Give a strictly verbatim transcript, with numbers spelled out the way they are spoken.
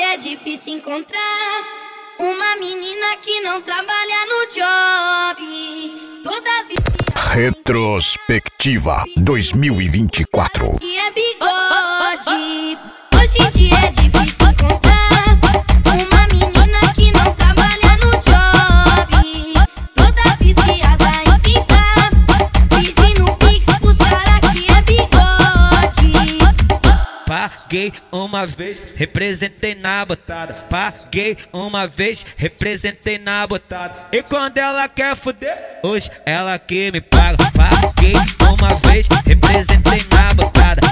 é difícil encontrar uma menina que não trabalha no job. Todas viciadas. Retrospectiva dois mil e vinte e quatro. E é bigode. Hoje em dia é difícil encontrar uma menina que não trabalha no job. Todas viciadas em citar, pedindo pix pros caras que é bigode. Paguei uma vez, representei na botada. Paguei uma vez, representei na botada. E quando ela quer fuder, hoje ela que me paga. Paguei uma vez, representei na botada.